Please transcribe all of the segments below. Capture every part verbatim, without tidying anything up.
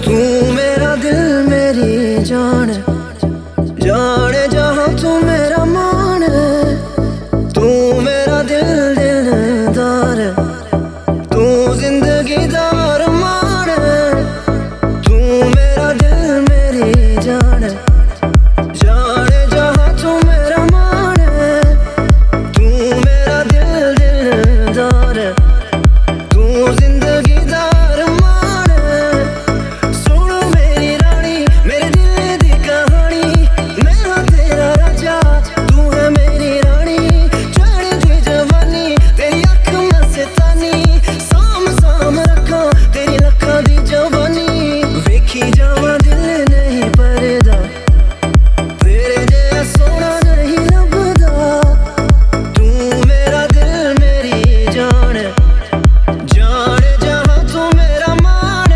तू मेरा दिल मेरी जान, जाने जहां तू मेरा मान। तू मेरा दिल दिलदार, तू जिंदगी दा अरमान। तू मेरा दिल मेरी जान, जाने जहां तू मेरा मान। तू मेरा दिल दिलदार, तू जिंदगी दा अरमान। सुन मेरी रानी मेरे दिल दी कहानी, मैं हाँ तेरा राजा तू है मेरी रानी। चढ़दी जवानी तेरी अख मस्तानी, साम साम रखा तेरी लखा दी जवानी। वेखी जावा दिल नहीं परदा, तेरे जैसा सोना नहीं लभदा। तू मेरा दिल मेरी जान, जाने जहां तू मेरा मान।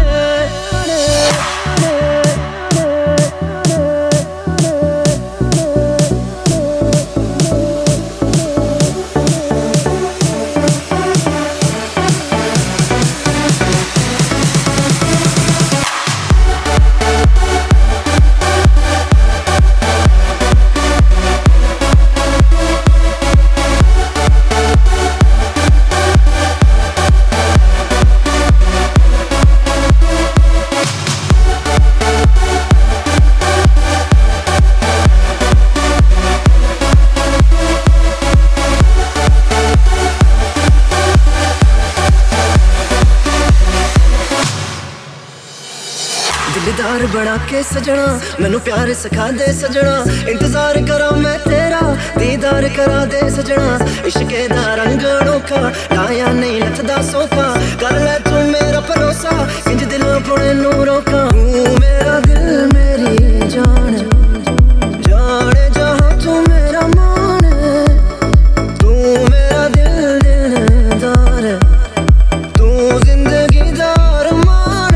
दिलदार बना के सजना, मैनू प्यार सिखा दे सजना। इंतजार करा मैं तेरा, दीदार करा दे सजना। इश्के दा रंग अनोखा, लाया नहीं लथदा सोखा। कर ले तू मेरा भरोसा, इंज दिल अपने नू रोका। तू मेरा दिल मेरी जान, जाने जहां तू मेरा मान। तू मेरा दिल दिलदार, तू जिंदगी दा अरमान।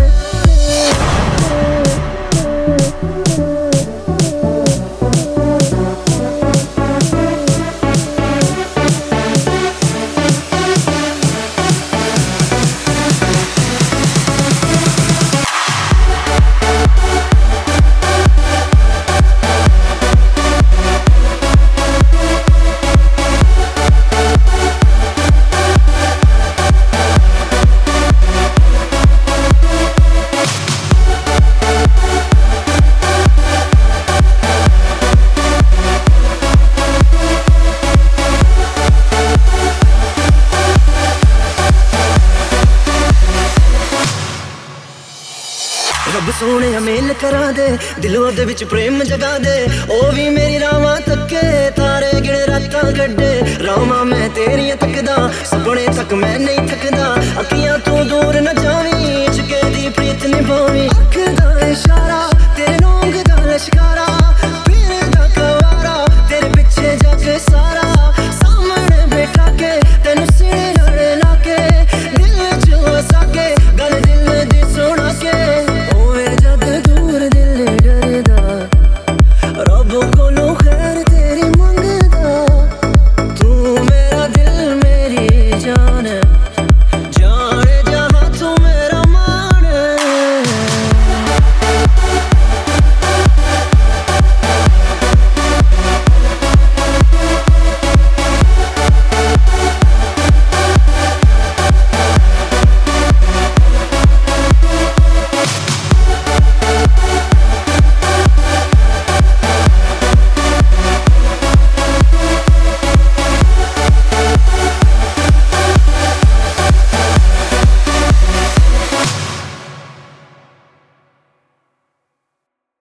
रब सोने मेल करा दे, दिलों दे विच प्रेम जगा दे। ओ भी मेरी रावां तके, तारे गिने रातां कड्डे। रावां मैं तेरियां तकदा, सपने तक मैं नहीं थकदा। अखियां तू दूर न जावी, इश्के दी प्रीत निभावी। अख दा इशारा तेरे नोंग दा लश्कारा।